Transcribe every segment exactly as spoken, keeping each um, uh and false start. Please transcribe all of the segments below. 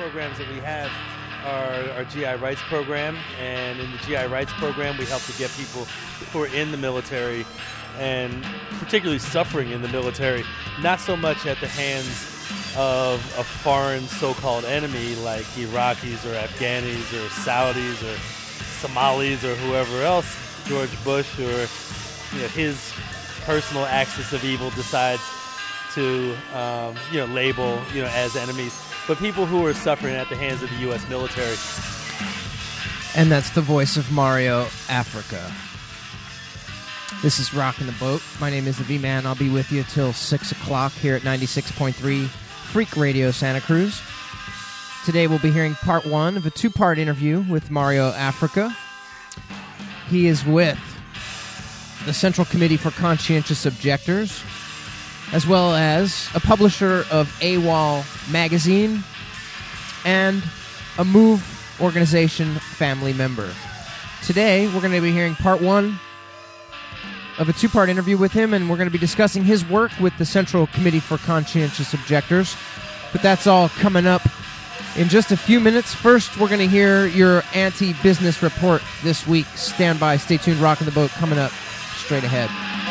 programs that we have are our G I Rights program, and in the G I Rights program, we help to get people who are in the military and particularly suffering in the military, not so much at the hands of a foreign so-called enemy like Iraqis or Afghanis or Saudis or Somalis or whoever else George Bush or you know, his personal axis of evil decides to um, you know label you know as enemies, but people who are suffering at the hands of the U S military. And that's the voice of Mario Africa. This is Rockin' the Boat. My name is the V-Man. I'll be with you till six o'clock here at ninety-six point three Freak Radio Santa Cruz. Today we'll be hearing part one of a two-part interview with Mario Africa. He is with the Central Committee for Conscientious Objectors, as well as a publisher of AWOL magazine and a MOVE organization family member. Today, we're going to be hearing part one of a two-part interview with him, and we're going to be discussing his work with the Central Committee for Conscientious Objectors. But that's all coming up in just a few minutes. First, we're going to hear your anti-business report this week. Stand by, stay tuned, Rockin' the Boat coming up straight ahead.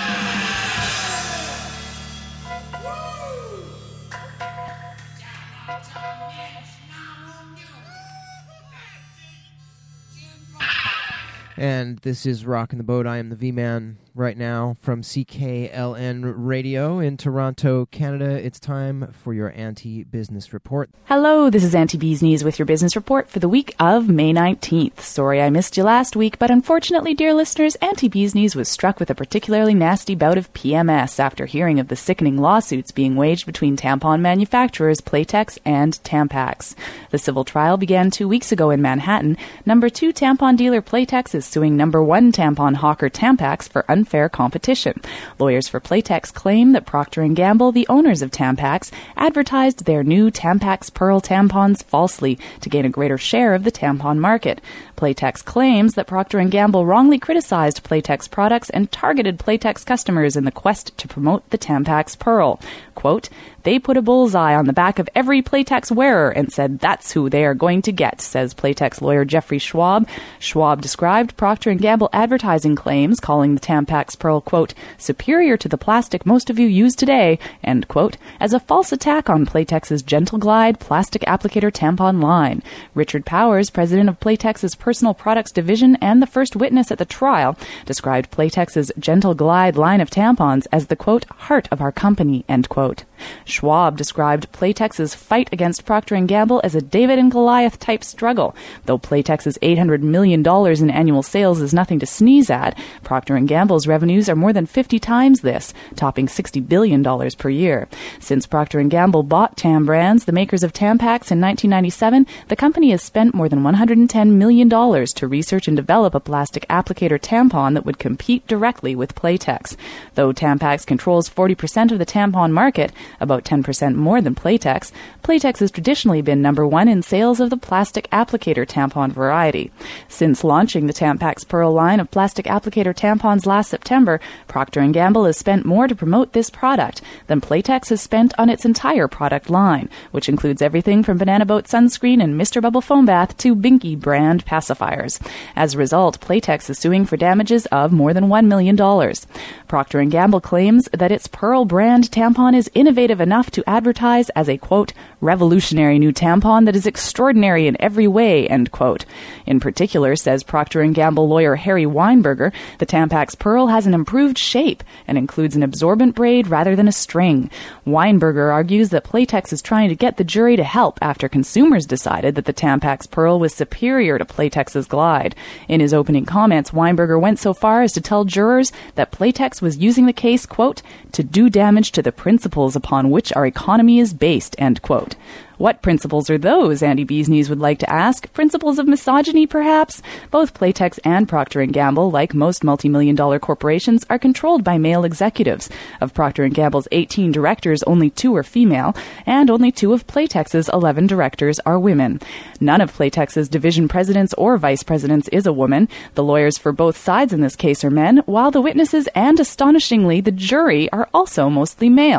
And this is Rockin' the Boat. I am the V-Man right now from C K L N Radio in Toronto, Canada. It's time for your anti-business report. Hello, this is Auntie Bee's Knees with your business report for the week of May nineteenth. Sorry I missed you last week, but unfortunately, dear listeners, Auntie Bee's Knees was struck with a particularly nasty bout of P M S after hearing of the sickening lawsuits being waged between tampon manufacturers Playtex and Tampax. The civil trial began two weeks ago in Manhattan. Number two tampon dealer Playtex is suing number one tampon hawker Tampax for unfair competition. Lawyers for Playtex claim that Procter and Gamble, the owners of Tampax, advertised their new Tampax Pearl tampons falsely to gain a greater share of the tampon market. Playtex claims that Procter and Gamble wrongly criticized Playtex products and targeted Playtex customers in the quest to promote the Tampax Pearl. Quote, "They put a bullseye on the back of every Playtex wearer and said that's who they are going to get," says Playtex lawyer Jeffrey Schwab. Schwab described Procter and Gamble advertising claims, calling the Tampax Pearl, quote, "superior to the plastic most of you use today," end quote, as a false attack on Playtex's Gentle Glide plastic applicator tampon line. Richard Powers, president of Playtex's Personal Products Division and the first witness at the trial, described Playtex's Gentle Glide line of tampons as the, quote, "heart of our company," end quote. Schwab described Playtex's fight against Procter and Gamble as a David and Goliath type struggle. Though Playtex's eight hundred million dollars in annual sales is nothing to sneeze at, Procter and Gamble's revenues are more than fifty times this, topping sixty billion dollars per year. Since Procter and Gamble bought Tam Brands, the makers of Tampax, in nineteen ninety-seven, the company has spent more than one hundred ten million dollars to research and develop a plastic applicator tampon that would compete directly with Playtex. Though Tampax controls forty percent of the tampon market, about ten percent more than Playtex, Playtex has traditionally been number one in sales of the plastic applicator tampon variety. Since launching the Tampax Pearl line of plastic applicator tampons last September, Procter and Gamble has spent more to promote this product than Playtex has spent on its entire product line, which includes everything from Banana Boat sunscreen and Mister Bubble foam bath to Binky brand pacifiers. As a result, Playtex is suing for damages of more than one million dollars. Procter and Gamble claims that its Pearl brand tampon is innovative enough to advertise as a, quote, revolutionary new tampon that is extraordinary in every way, end quote. In particular, says Procter and Gamble lawyer Harry Weinberger, the Tampax Pearl has an improved shape and includes an absorbent braid rather than a string. Weinberger argues that Playtex is trying to get the jury to help after consumers decided that the Tampax Pearl was superior to Playtex's Glide. In his opening comments, Weinberger went so far as to tell jurors that Playtex was using the case, quote, to do damage to the principles upon which our economy is based, end quote. What principles are those, Andy Bee's Knees would like to ask? Principles of misogyny, perhaps? Both Playtex and Procter and Gamble, like most multi-million dollar corporations, are controlled by male executives. Of Procter and Gamble's eighteen directors, only two are female, and only two of Playtex's eleven directors are women. None of Playtex's division presidents or vice presidents is a woman. The lawyers for both sides in this case are men, while the witnesses and, astonishingly, the jury are also mostly male.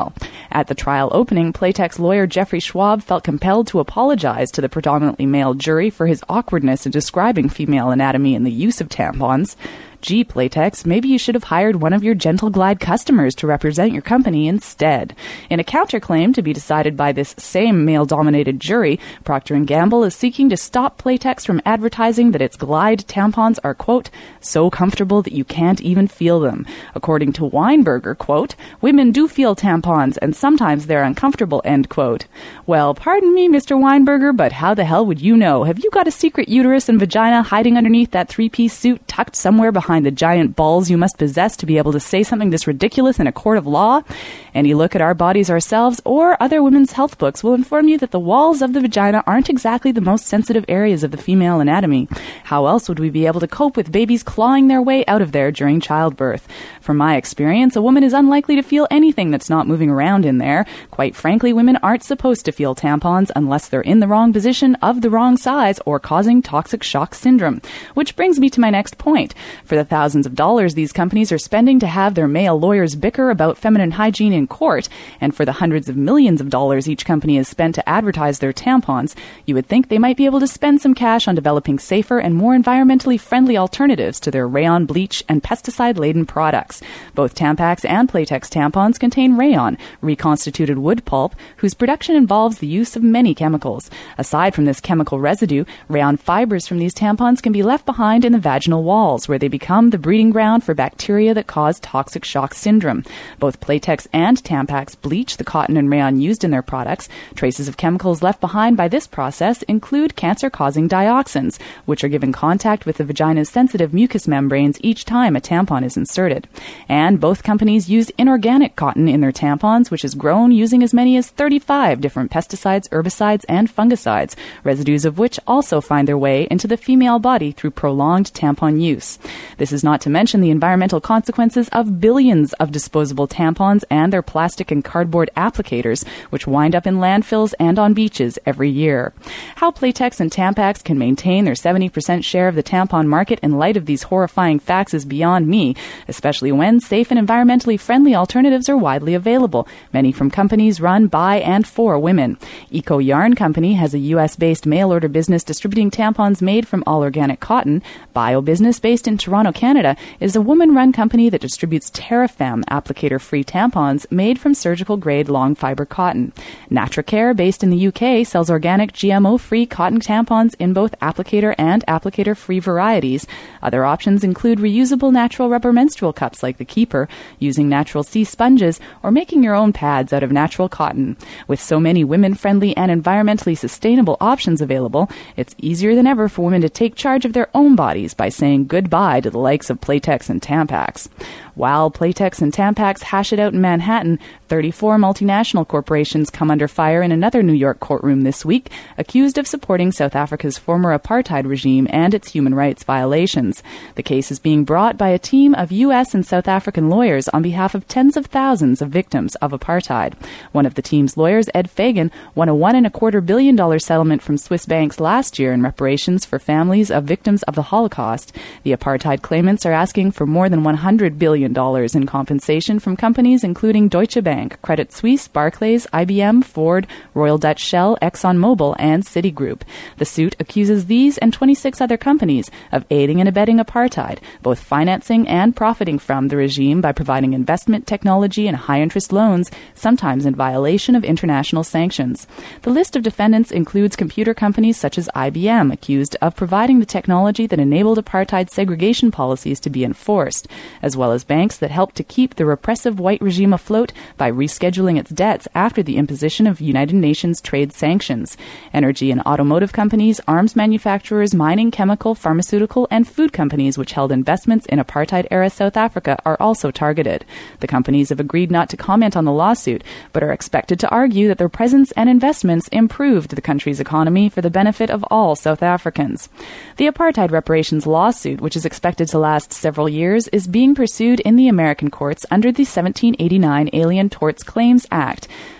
At the trial opening, Playtex lawyer Jeffrey Schwab felt compelled to apologize to the predominantly male jury for his awkwardness in describing female anatomy and the use of tampons. Gee, Playtex, maybe you should have hired one of your Gentle Glide customers to represent your company instead. In a counterclaim to be decided by this same male-dominated jury, Procter and Gamble is seeking to stop Playtex from advertising that its Glide tampons are, quote, so comfortable that you can't even feel them. According to Weinberger, quote, women do feel tampons, and sometimes they're uncomfortable, end quote. Well, pardon me, Mister Weinberger, but how the hell would you know? Have you got a secret uterus and vagina hiding underneath that three-piece suit tucked somewhere behind the giant balls you must possess to be able to say something this ridiculous in a court of law? Any look at Our Bodies, Ourselves or other women's health books will inform you that the walls of the vagina aren't exactly the most sensitive areas of the female anatomy. How else would we be able to cope with babies clawing their way out of there during childbirth? From my experience, a woman is unlikely to feel anything that's not moving around in there. Quite frankly, women aren't supposed to feel tampons unless they're in the wrong position, of the wrong size, or causing toxic shock syndrome. Which brings me to my next point. For the thousands of dollars these companies are spending to have their male lawyers bicker about feminine hygiene in court, and for the hundreds of millions of dollars each company has spent to advertise their tampons, you would think they might be able to spend some cash on developing safer and more environmentally friendly alternatives to their rayon, bleach, and pesticide-laden products. Both Tampax and Playtex tampons contain rayon, reconstituted wood pulp, whose production involves the use of many chemicals. Aside from this chemical residue, rayon fibers from these tampons can be left behind in the vaginal walls, where they become the breeding ground for bacteria that cause toxic shock syndrome. Both Playtex and Tampax bleach the cotton and rayon used in their products. Traces of chemicals left behind by this process include cancer-causing dioxins, which are given contact with the vagina's sensitive mucous membranes each time a tampon is inserted. And both companies use inorganic cotton in their tampons, which is grown using as many as thirty-five different pesticides, herbicides, and fungicides, residues of which also find their way into the female body through prolonged tampon use. This is not to mention the environmental consequences of billions of disposable tampons and their plastic and cardboard applicators, which wind up in landfills and on beaches every year. How Playtex and Tampax can maintain their seventy percent share of the tampon market in light of these horrifying facts is beyond me, especially when safe and environmentally friendly alternatives are widely available, many from companies run by and for women. Eco Yarn Company has a U S-based mail-order business distributing tampons made from all-organic cotton. Bio Business, based in Toronto, Canada, is a woman-run company that distributes TerraFem applicator-free tampons made from surgical-grade long-fiber cotton. Natracare, based in the U K, sells organic G M O-free cotton tampons in both applicator and applicator-free varieties. Other options include reusable natural rubber menstrual cups like the Keeper, using natural sea sponges, or making your own pads out of natural cotton. With so many women-friendly and environmentally sustainable options available, it's easier than ever for women to take charge of their own bodies by saying goodbye to the likes of Playtex and Tampax. While Playtex and Tampax hash it out in Manhattan, thirty-four multinational corporations come under fire in another New York courtroom this week, accused of supporting South Africa's former apartheid regime and its human rights violations. The case is being brought by a team of U S and South African lawyers on behalf of tens of thousands of victims of apartheid. One of the team's lawyers, Ed Fagan, won a one and a quarter billion dollar settlement from Swiss banks last year in reparations for families of victims of the Holocaust. The apartheid claimants are asking for more than one hundred billion dollars in compensation from companies including Deutsche Bank, Credit Suisse, Barclays, I B M, Ford, Royal Dutch Shell, ExxonMobil, and Citigroup. The suit accuses these and twenty-six other companies of aiding and abetting apartheid, both financing and profiting from the regime by providing investment, technology, and high-interest loans, sometimes in violation of international sanctions. The list of defendants includes computer companies such as I B M, accused of providing the technology that enabled apartheid segregation policies to be enforced, as well as banks that helped to keep the repressive white regime afloat by rescheduling its debts after the imposition of United Nations trade sanctions. Energy and automotive companies, arms manufacturers, mining, chemical, pharmaceutical, and food companies which held investments in apartheid-era South Africa are also targeted. The companies have agreed not to comment on the lawsuit, but are expected to argue that their presence and investments improved the country's economy for the benefit of all South Africans. The apartheid reparations lawsuit, which is expected to last several years, is being pursued in the American courts under the seventeen eighty-nine Alien Torts Claims Act.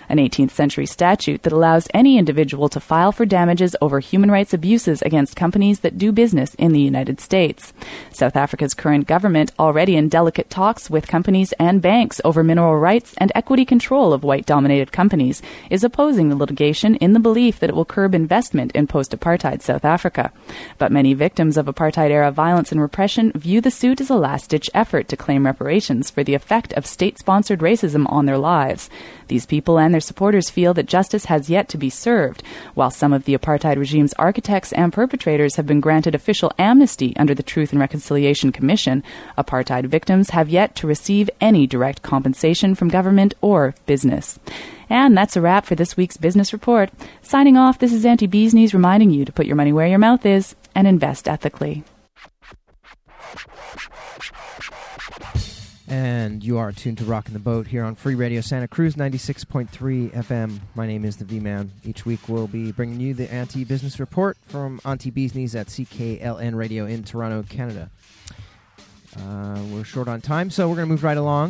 an eighteenth century statute that allows any individual to file for damages over human rights abuses against companies that do business in the United States. South Africa's current government, already in delicate talks with companies and banks over mineral rights and equity control of white-dominated companies, is opposing the litigation in the belief that it will curb investment in post-apartheid South Africa. But many victims of apartheid-era violence and repression view the suit as a last-ditch effort to claim reparations for the effect of state-sponsored racism on their lives. These people and their supporters feel that justice has yet to be served, while some of the apartheid regime's architects and perpetrators have been granted official amnesty under the Truth and Reconciliation Commission. Apartheid victims have yet to receive any direct compensation from government or business. And that's a wrap for this week's Business Report. Signing off, this is Auntie Bee's Knees reminding you to put your money where your mouth is and invest ethically. And you are tuned to Rockin' the Boat here on Free Radio Santa Cruz, ninety-six point three F M. My name is the V-Man. Each week we'll be bringing you the Auntie Business Report from Auntie Bee's Knees at C K L N Radio in Toronto, Canada. Uh, we're short on time, so we're going to move right along.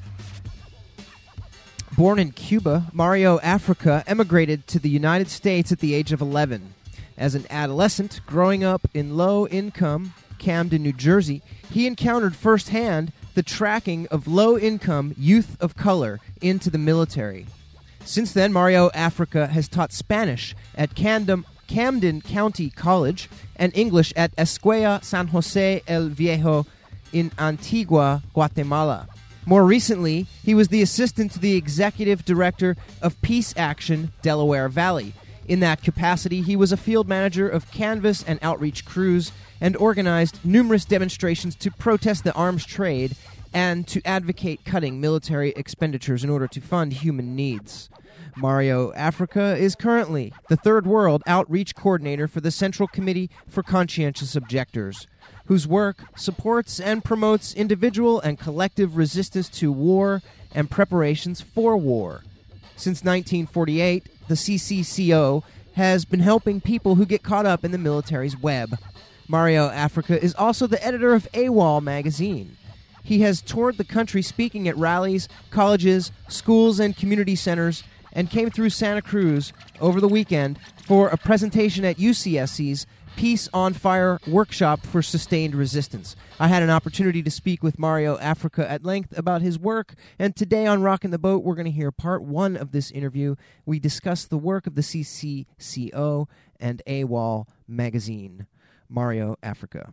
Born in Cuba, Mario Africa emigrated to the United States at the age of eleven. As an adolescent, growing up in low-income Camden, New Jersey, he encountered firsthand the tracking of low-income youth of color into the military. Since then, Mario Africa has taught Spanish at Camden, Camden County College and English at Escuela San Jose el Viejo in Antigua, Guatemala. More recently, he was the assistant to the executive director of Peace Action Delaware Valley. In that capacity, he was a field manager of canvas and outreach crews and organized numerous demonstrations to protest the arms trade and to advocate cutting military expenditures in order to fund human needs. Mario Africa is currently the Third World Outreach Coordinator for the Central Committee for Conscientious Objectors, whose work supports and promotes individual and collective resistance to war and preparations for war. Since nineteen forty-eight, the C C C O has been helping people who get caught up in the military's web. Mario Africa is also the editor of AWOL magazine. He has toured the country speaking at rallies, colleges, schools, and community centers, and came through Santa Cruz over the weekend for a presentation at U C S C's Peace on Fire workshop for sustained resistance. I had an opportunity to speak with Mario Africa at length about his work, and today on Rockin' the Boat, we're going to hear part one of this interview. We discuss the work of the C C C O and AWOL magazine. Mario Africa.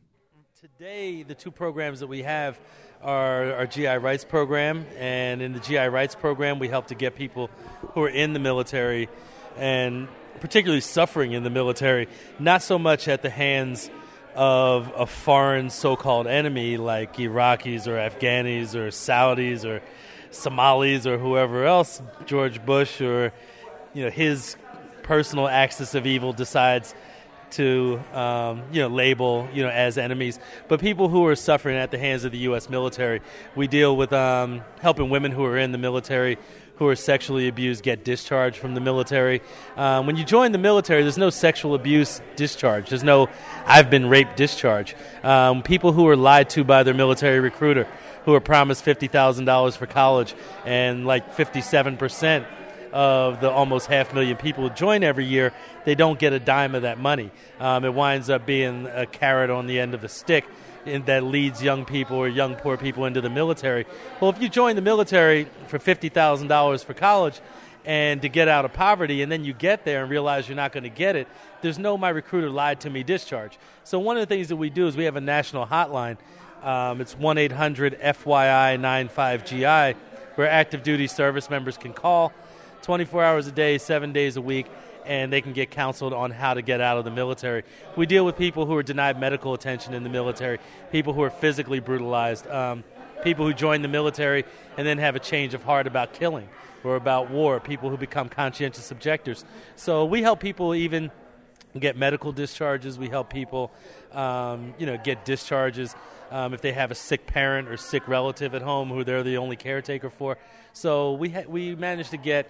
Today, the two programs that we have are our G I Rights program, and in the G I Rights program, we help to get people who are in the military and particularly suffering in the military, not so much at the hands of a foreign so-called enemy like Iraqis or Afghanis or Saudis or Somalis or whoever else George Bush or you know his personal axis of evil decides to um, you know label you know as enemies, but people who are suffering at the hands of the U S military. We deal with um, helping women who are in the military who are sexually abused get discharged from the military. Um, when you join the military, there's no sexual abuse discharge. There's no I've been raped discharge. Um, people who are lied to by their military recruiter, who are promised fifty thousand dollars for college, and like fifty-seven percent of the almost half million people who join every year, they don't get a dime of that money. Um, it winds up being a carrot on the end of a stick in, that leads young people or young poor people into the military. Well, if you join the military for fifty thousand dollars for college and to get out of poverty, and then you get there and realize you're not going to get it, there's no my recruiter lied to me discharge. So one of the things that we do is we have a national hotline. Um, it's one eight hundred F Y I ninety-five G I, where active duty service members can call twenty-four hours a day, seven days a week, and they can get counseled on how to get out of the military. We deal with people who are denied medical attention in the military, people who are physically brutalized, um, people who join the military and then have a change of heart about killing or about war, people who become conscientious objectors. So we help people even get medical discharges. We help people um, you know, get discharges um, if they have a sick parent or sick relative at home who they're the only caretaker for. So we ha- we managed to get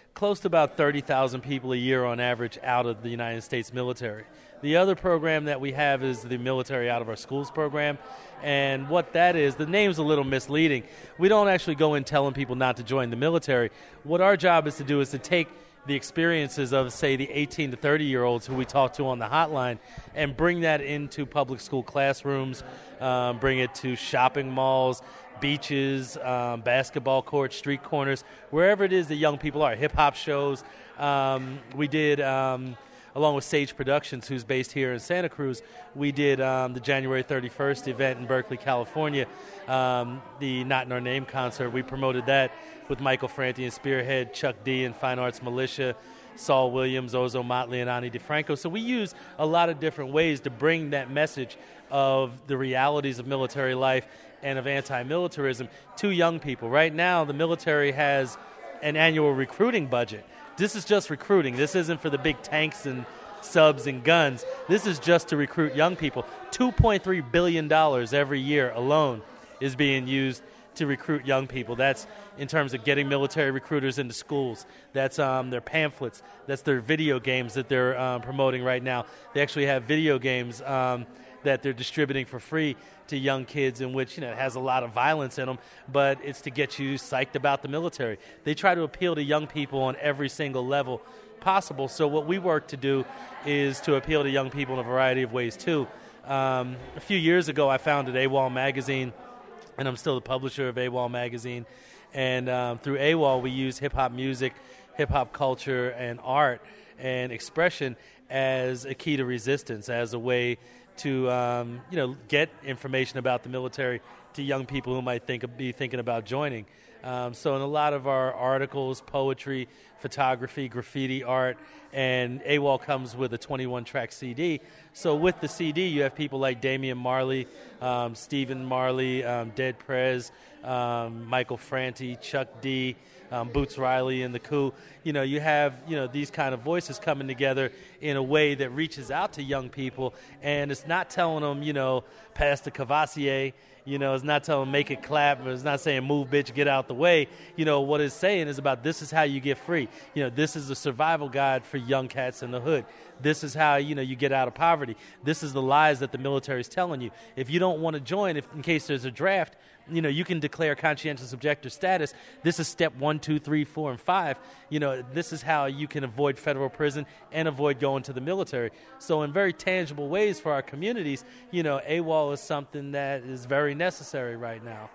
close to about thirty thousand people a year on average out of the United States military. The other program that we have is the Military Out of Our Schools program. And what that is, the name's a little misleading. We don't actually go in telling people not to join the military. What our job is to do is to take the experiences of, say, the eighteen to thirty-year-olds who we talk to on the hotline and bring that into public school classrooms, um, bring it to shopping malls, beaches, um, basketball courts, street corners, wherever it is that young people are, hip-hop shows. Um, we did... Um, along with Sage Productions, who's based here in Santa Cruz, we did um, the January thirty-first event in Berkeley, California, um, the Not in Our Name concert. We promoted that with Michael Franti and Spearhead, Chuck D and Fine Arts Militia, Saul Williams, Ozo Motley, and Ani DeFranco. So we use a lot of different ways to bring that message of the realities of military life and of anti-militarism to young people. Right now, the military has an annual recruiting budget. This is just recruiting. This isn't for the big tanks and subs and guns. This is just to recruit young people. two point three billion dollars every year alone is being used to recruit young people. That's in terms of getting military recruiters into schools. That's um, their pamphlets. That's their video games that they're um, promoting right now. They actually have video games um, that they're distributing for free to young kids, in which, you know, it has a lot of violence in them, but it's to get you psyched about the military. They try to appeal to young people on every single level possible. So what we work to do is to appeal to young people in a variety of ways too. Um, a few years ago, I founded AWOL Magazine, and I'm still the publisher of AWOL Magazine. And um, through AWOL, we use hip-hop music, hip-hop culture, and art and expression as a key to resistance, as a way to um, you know, get information about the military to young people who might think be thinking about joining. Um, so in a lot of our articles, poetry, photography, graffiti art, and AWOL comes with a twenty-one track C D. So with the C D, you have people like Damian Marley, um, Stephen Marley, um, Dead Prez, um, Michael Franti, Chuck D, um, Boots Riley, and the Coup. You know, you have, you know, these kind of voices coming together in a way that reaches out to young people, and it's not telling them, you know, pass the Cavassier. You know, it's not telling them make it clap. It's not saying move, bitch, get out the way. You know, what it's saying is about this is how you get free. You know, this is a survival guide for young cats in the hood. This is how, you know, you get out of poverty. This is the lies that the military is telling you. If you don't want to join, if in case there's a draft, you know, you can declare conscientious objector status. This is step one, two, three, four, and five. You know, this is how you can avoid federal prison and avoid going to the military. So in very tangible ways for our communities, you know, AWOL is something that is very necessary right now.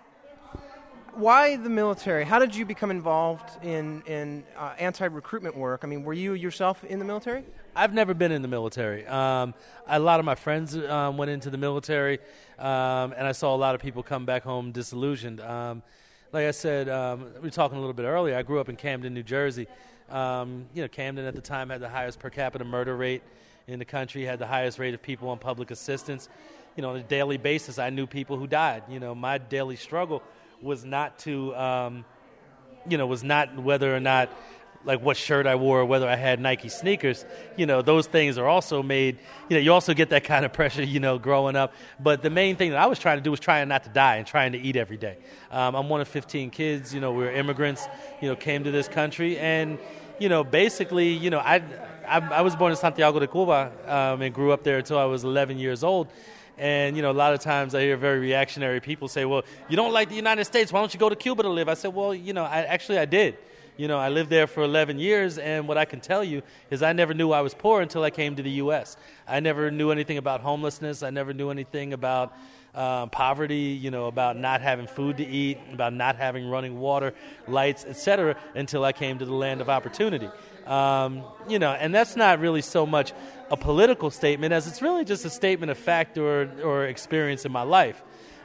Why the military? How did you become involved in, in uh, anti-recruitment work? I mean, were you yourself in the military? I've never been in the military. Um, a lot of my friends um, went into the military, um, and I saw a lot of people come back home disillusioned. Um, like I said, um, we were talking a little bit earlier, I grew up in Camden, New Jersey. Um, you know, Camden at the time had the highest per capita murder rate in the country, had the highest rate of people on public assistance. You know, on a daily basis, I knew people who died. You know, my daily struggle was not to, um, you know, was not whether or not, like what shirt I wore or whether I had Nike sneakers. You know, those things are also made, you know, you also get that kind of pressure, you know, growing up. But the main thing that I was trying to do was trying not to die and trying to eat every day. Um, I'm one of fifteen kids, you know, we were immigrants, you know, came to this country. And, you know, basically, you know, I, I, I was born in Santiago de Cuba um, and grew up there until I was eleven years old. And, you know, a lot of times I hear very reactionary people say, well, you don't like the United States, why don't you go to Cuba to live? I said, well, you know, I actually I did. You know, I lived there for eleven years, and what I can tell you is I never knew I was poor until I came to the U S I never knew anything about homelessness. I never knew anything about uh, poverty, you know, about not having food to eat, about not having running water, lights, et cetera, until I came to the land of opportunity. Um, you know, and that's not really so much a political statement as it's really just a statement of fact or, or experience in my life.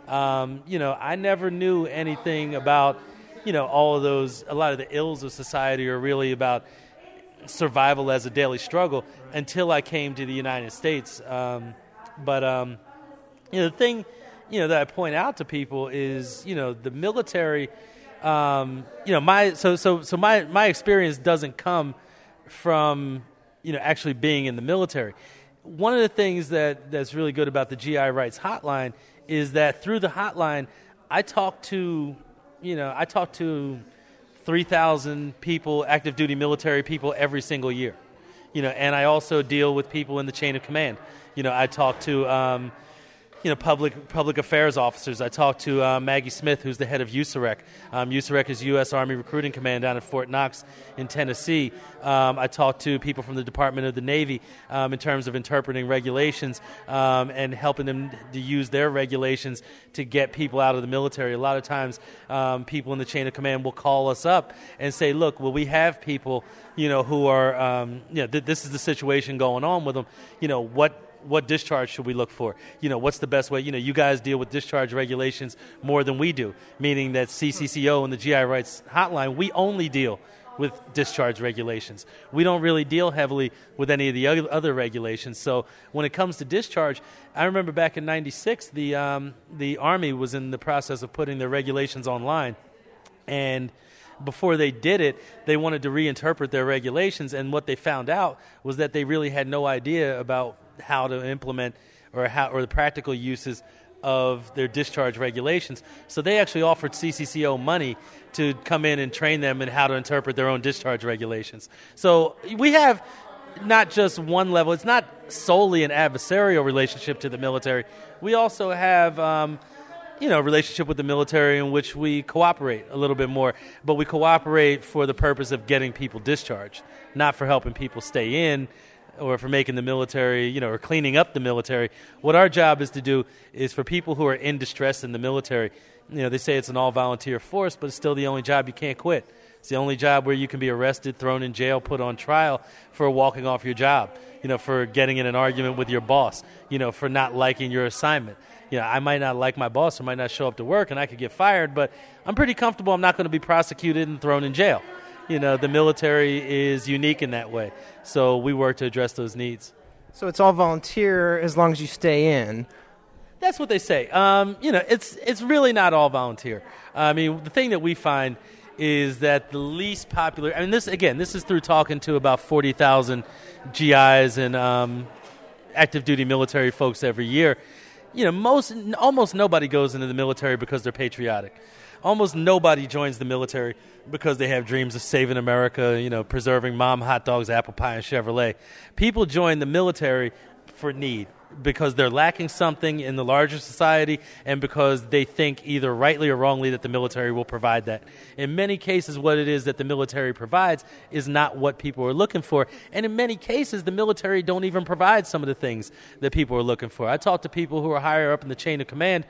Um, you know, I never knew anything about, you know, all of those, a lot of the ills of society are really about survival as a daily struggle until I came to the United States. Um, but, um, you know, the thing, you know, that I point out to people is, you know, the military, um, you know, my, so, so, so my, my experience doesn't come from, you know, actually being in the military. One of the things that, that's really good about the G I Rights Hotline is that through the hotline, I talk to, you know, I talk to three thousand people, active duty military people, every single year. You know, and I also deal with people in the chain of command. You know, I talk to, um, you know, public public affairs officers. I talk to uh, Maggie Smith, who's the head of U S A R E C. Um, U S A R E C is U S Army Recruiting Command down at Fort Knox in Tennessee. Um, I talk to people from the Department of the Navy um, in terms of interpreting regulations um, and helping them to use their regulations to get people out of the military. A lot of times um, people in the chain of command will call us up and say, look, well, we have people, you know, who are, um, you know, th- this is the situation going on with them. You know, what What discharge should we look for? You know, what's the best way? You know, you guys deal with discharge regulations more than we do, meaning that C C C O and the G I Rights Hotline, we only deal with discharge regulations. We don't really deal heavily with any of the other regulations. So when it comes to discharge, I remember back in ninety-six, the um, the Army was in the process of putting their regulations online, and before they did it, they wanted to reinterpret their regulations, and what they found out was that they really had no idea about how to implement or how or the practical uses of their discharge regulations. So they actually offered C C C O money to come in and train them in how to interpret their own discharge regulations. So we have not just one level. It's not solely an adversarial relationship to the military. We also have um, you know, relationship with the military in which we cooperate a little bit more, but we cooperate for the purpose of getting people discharged, not for helping people stay in or for making the military, you know, or cleaning up the military. What our job is to do is for people who are in distress in the military, you know, they say it's an all-volunteer force, but it's still the only job you can't quit. It's the only job where you can be arrested, thrown in jail, put on trial for walking off your job, you know, for getting in an argument with your boss, you know, for not liking your assignment. You know, I might not like my boss, I might not show up to work, and I could get fired, but I'm pretty comfortable I'm not going to be prosecuted and thrown in jail. You know, the military is unique in that way. So we work to address those needs. So it's all volunteer as long as you stay in. That's what they say. Um, you know, it's it's really not all volunteer. I mean, the thing that we find is that the least popular, I mean, this, again, this is through talking to about forty thousand G Is and um, active duty military folks every year. You know, most almost nobody goes into the military because they're patriotic. Almost nobody joins the military because they have dreams of saving America, you know, preserving mom hot dogs, apple pie, and Chevrolet. People join the military for need, because they're lacking something in the larger society and because they think either rightly or wrongly that the military will provide that. In many cases, what it is that the military provides is not what people are looking for. And in many cases, the military don't even provide some of the things that people are looking for. I talk to people who are higher up in the chain of command,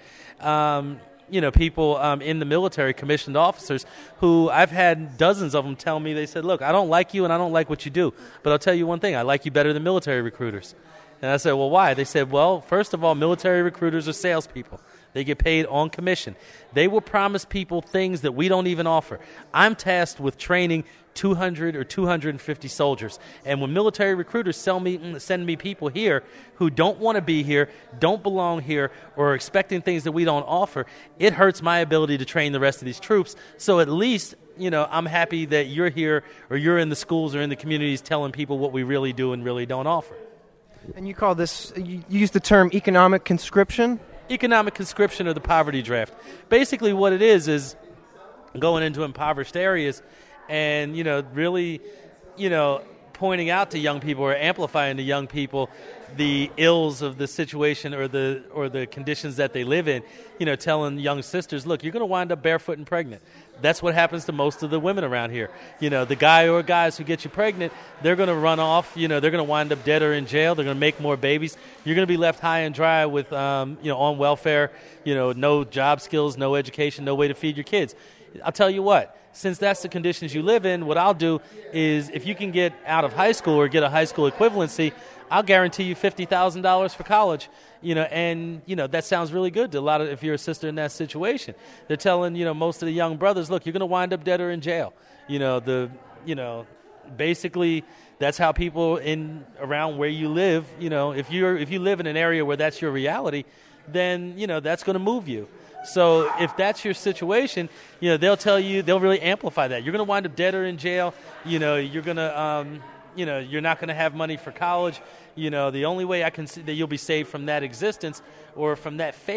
um, you know, people um, in the military, commissioned officers, who I've had dozens of them tell me, they said, look, I don't like you and I don't like what you do, but I'll tell you one thing, I like you better than military recruiters. And I said, well, why? They said, well, first of all, military recruiters are salespeople. They get paid on commission. They will promise people things that we don't even offer. I'm tasked with training two hundred or two hundred fifty soldiers. And when military recruiters sell me, send me people here who don't want to be here, don't belong here, or are expecting things that we don't offer, it hurts my ability to train the rest of these troops. So at least, you know, I'm happy that you're here or you're in the schools or in the communities telling people what we really do and really don't offer. And you call this, you use the term economic conscription? Economic conscription or the poverty draft. Basically what it is is going into impoverished areas and, you know, really, you know, pointing out to young people or amplifying to young people the ills of the situation or the or the conditions that they live in, you know, telling young sisters, look, you're going to wind up barefoot and pregnant. That's what happens to most of the women around here. You know, the guy or guys who get you pregnant, they're going to run off, you know, they're going to wind up dead or in jail. They're going to make more babies. You're going to be left high and dry with, um, you know, on welfare, you know, no job skills, no education, no way to feed your kids. I'll tell you what, since that's the conditions you live in, what I'll do is if you can get out of high school or get a high school equivalency, I'll guarantee you fifty thousand dollars for college, you know, and, you know, that sounds really good to a lot of, if you're a sister in that situation. They're telling, you know, most of the young brothers, look, you're going to wind up dead or in jail. You know, the, you know, basically that's how people in around where you live, you know, if you're, if you live in an area where that's your reality, then, you know, that's going to move you. So if that's your situation, you know, they'll tell you, they'll really amplify that. You're going to wind up dead or in jail. You know, you're going to, um, you know, you're not going to have money for college. You know, the only way I can see that you'll be saved from that existence or from that fate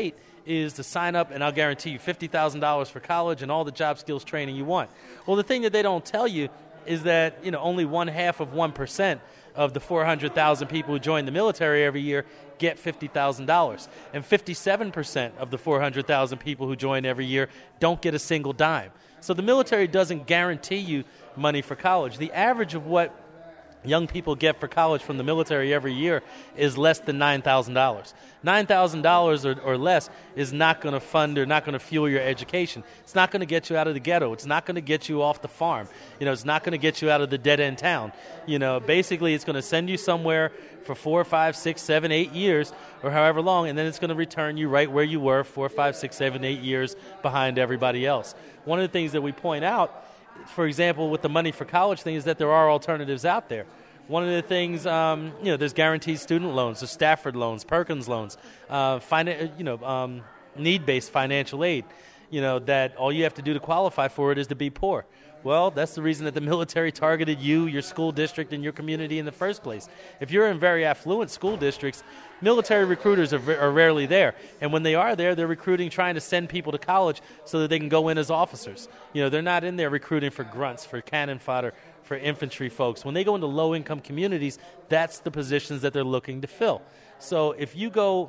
is to sign up and I'll guarantee you fifty thousand dollars for college and all the job skills training you want. Well, the thing that they don't tell you is that, you know, only one half of one percent of the four hundred thousand people who join the military every year get fifty thousand dollars. And fifty-seven percent of the four hundred thousand people who join every year don't get a single dime. So the military doesn't guarantee you money for college. The average of what young people get for college from the military every year is less than nine thousand dollars. nine thousand dollars or, or less is not going to fund or not going to fuel your education. It's not going to get you out of the ghetto. It's not going to get you off the farm. You know, it's not going to get you out of the dead-end town. You know, basically it's going to send you somewhere for four, five, six, seven, eight years or however long, and then it's going to return you right where you were four, five, six, seven, eight years behind everybody else. One of the things that we point out, for example, with the money for college thing, is that there are alternatives out there. One of the things, um, you know, there's guaranteed student loans, there's Stafford loans, Perkins loans, uh, finan- you know, um, need-based financial aid, you know, that all you have to do to qualify for it is to be poor. Well, that's the reason that the military targeted you, your school district, and your community in the first place. If you're in very affluent school districts, military recruiters are, v- are rarely there. And when they are there, they're recruiting, trying to send people to college so that they can go in as officers. You know, they're not in there recruiting for grunts, for cannon fodder, for infantry folks. When they go into low-income communities, that's the positions that they're looking to fill. So if you go,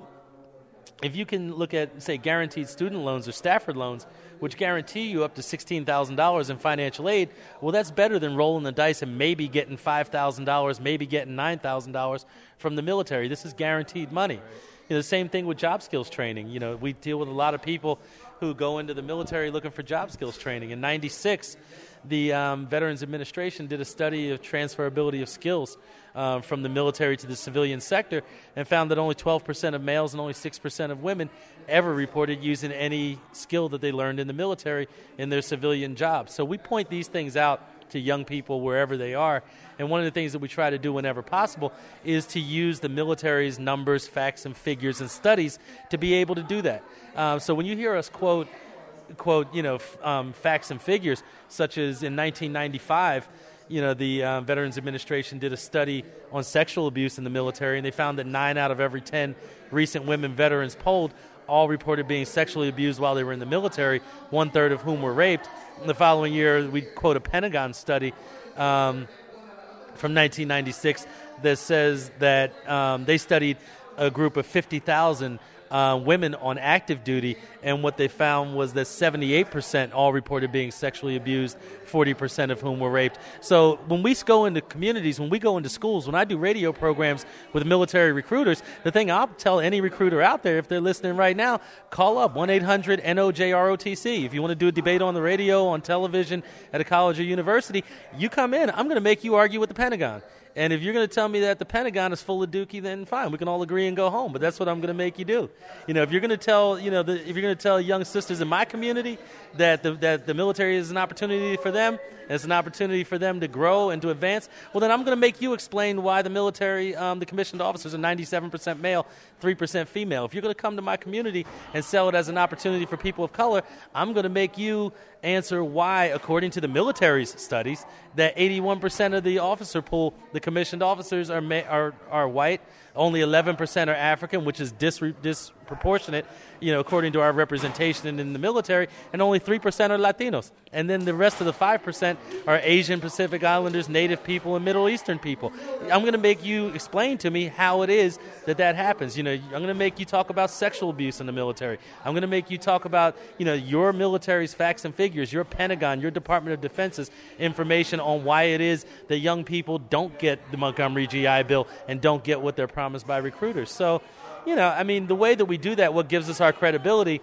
if you can look at, say, guaranteed student loans or Stafford loans, which guarantee you up to sixteen thousand dollars in financial aid, well, that's better than rolling the dice and maybe getting five thousand dollars, maybe getting nine thousand dollars from the military. This is guaranteed money. You know, the same thing with job skills training. You know, we deal with a lot of people who go into the military looking for job skills training. In ninety-six, the um, Veterans Administration did a study of transferability of skills um, from the military to the civilian sector and found that only twelve percent of males and only six percent of women ever reported using any skill that they learned in the military in their civilian jobs. So we point these things out to young people wherever they are. And one of the things that we try to do whenever possible is to use the military's numbers, facts, and figures and studies to be able to do that. Uh, so when you hear us quote, quote, you know, f- um, facts and figures, such as in nineteen ninety-five, you know, the uh, Veterans Administration did a study on sexual abuse in the military, and they found that nine out of every ten recent women veterans polled all reported being sexually abused while they were in the military, one-third of whom were raped. In the following year, we quote a Pentagon study um, from nineteen ninety-six that says that um, they studied a group of fifty thousand uh, women on active duty, and what they found was that seventy-eight percent all reported being sexually abused, forty percent of whom were raped. So when we go into communities, when we go into schools, when I do radio programs with military recruiters, the thing I'll tell any recruiter out there, if they're listening right now, call up one eight hundred N O J R O T C. If you want to do a debate on the radio, on television, at a college or university, you come in. I'm going to make you argue with the Pentagon. And if you're going to tell me that the Pentagon is full of dookie, then fine, we can all agree and go home. But that's what I'm going to make you do. You know, if you're going to tell, you know, the, if you're going to tell young sisters in my community that the, that the military is an opportunity for them, and it's an opportunity for them to grow and to advance, well, then I'm going to make you explain why the military, um, the commissioned officers are ninety-seven percent male, three percent female. If you're going to come to my community and sell it as an opportunity for people of color, I'm going to make you answer why, according to the military's studies, that eighty-one percent of the officer pool, the commissioned officers, are ma- are are white. Only eleven percent are African, which is disre- disproportionate, you know, according to our representation in the military, and only three percent are Latinos. And then the rest of the five percent are Asian, Pacific Islanders, Native people, and Middle Eastern people. I'm going to make you explain to me how it is that that happens. You know, I'm going to make you talk about sexual abuse in the military. I'm going to make you talk about, you know, your military's facts and figures, your Pentagon, your Department of Defense's information on why it is that young people don't get the Montgomery G I Bill and don't get what they're promised by recruiters. So, you know, I mean, the way that we do that, what gives us our credibility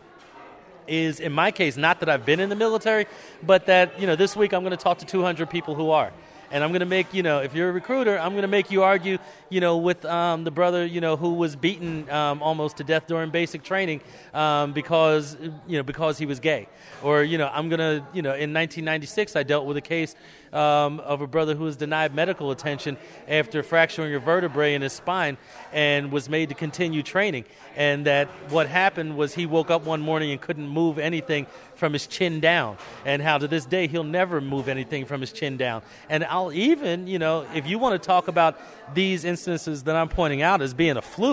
is, in my case, not that I've been in the military, but that, you know, this week I'm going to talk to two hundred people who are. And I'm going to make, you know, if you're a recruiter, I'm going to make you argue, you know, with um, the brother, you know, who was beaten um, almost to death during basic training um, because, you know, because he was gay. Or, you know, I'm going to, you know, in nineteen ninety-six, I dealt with a case um, of a brother who was denied medical attention after fracturing a vertebrae in his spine and was made to continue training. And that what happened was he woke up one morning and couldn't move anything from his chin down, and how to this day he'll never move anything from his chin down. And I'll even, you know, if you want to talk about these instances that I'm pointing out as being a fluke,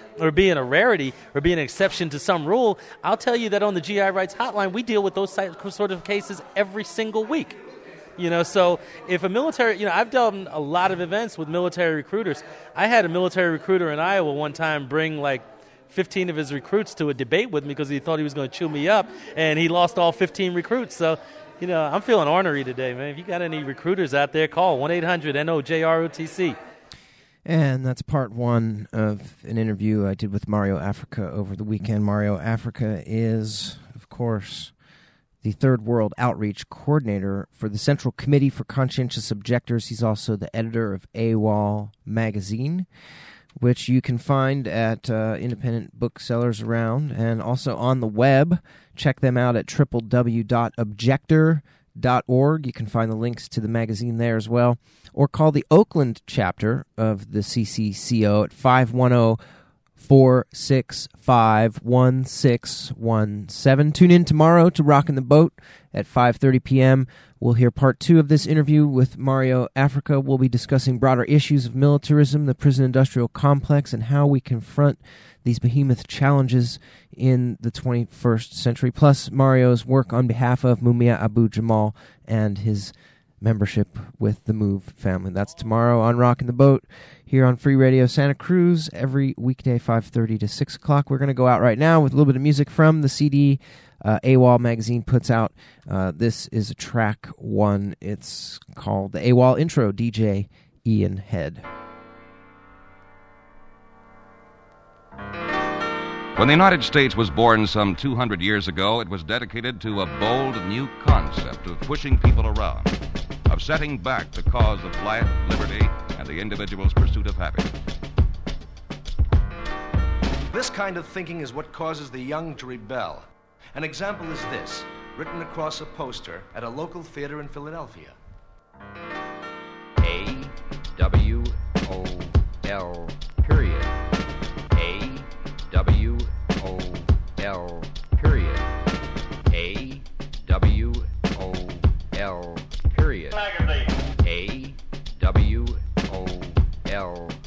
or being a rarity or being an exception to some rule, I'll tell you that on the G I Rights Hotline, we deal with those sort of cases every single week. You know, so if a military, you know, I've done a lot of events with military recruiters. I had a military recruiter in Iowa one time bring like fifteen of his recruits to a debate with me because he thought he was going to chew me up, and he lost all fifteen recruits. So, you know, I'm feeling ornery today, man. If you got any recruiters out there, call one eight hundred N O J R O T C. And that's part one of an interview I did with Mario Africa over the weekend. Mario Africa is, of course, the Third World Outreach Coordinator for the Central Committee for Conscientious Objectors. He's also the editor of AWOL magazine, which you can find at uh, independent booksellers around and also on the web. Check them out at w w w dot objector dot org. You can find the links to the magazine there as well. Or call the Oakland chapter of the C C C O at five one zero, four six five, one six one seven. Tune in tomorrow to Rockin' the Boat at five thirty p.m. We'll hear part two of this interview with Mario Africa. We'll be discussing broader issues of militarism, the prison-industrial complex, and how we confront these behemoth challenges in the twenty-first century, plus Mario's work on behalf of Mumia Abu-Jamal and his membership with the MOVE family. That's tomorrow on Rockin' the Boat here on Free Radio Santa Cruz every weekday five thirty to six o'clock. We're going to go out right now with a little bit of music from the C D uh, AWOL magazine puts out. Uh, this is track one. It's called the AWOL Intro, D J Ian Head. When the United States was born some two hundred years ago, it was dedicated to a bold new concept of pushing people around, of setting back the cause of life, liberty, and the individual's pursuit of happiness. This kind of thinking is what causes the young to rebel. An example is this, written across a poster at a local theater in Philadelphia. A W O L period. A W O L period. A W O L period. A W O L